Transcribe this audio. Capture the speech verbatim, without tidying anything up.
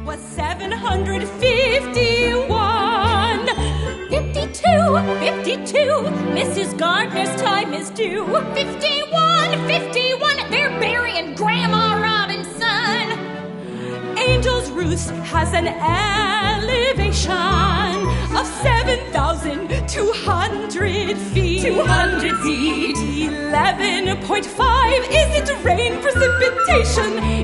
was seven hundred fifty-one. Fifty-two, fifty-two, Missus Gardner's time is due. Fifty-one, fifty-one, they're burying Grandma Robinson. Angel's Roost has an elevation of seven thousand two hundred feet. two hundred feet. eleven point five isn't rain precipitation.